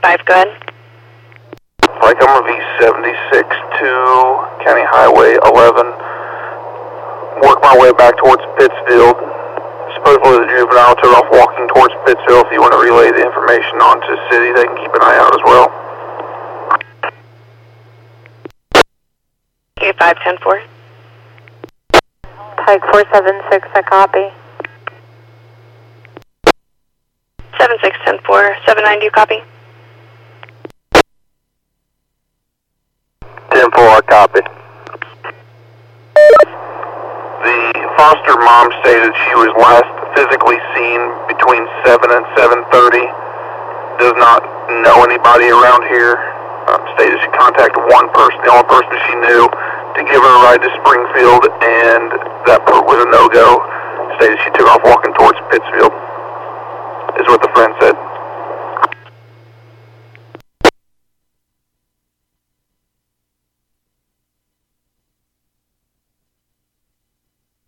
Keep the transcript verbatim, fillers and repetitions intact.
five, go ahead. Like I'm a V seventy-six to County Highway eleven. Work my way back towards Pittsfield. Supposedly the juvenile took off walking towards Pittsfield. If you want to relay the information on to the city, they can keep an eye out as well. Okay, five ten four. Pike four seven six, I copy. seven six ten four, seven nine, do you copy? ten four, I copy. The foster mom stated she was last physically seen between seven and seven thirty. Does not know anybody around here. Um, stated she contacted one person, the only person she knew, to give her a ride to Springfield, and that was a no-go. Stated she took off walking towards Pittsfield, is what the friend said.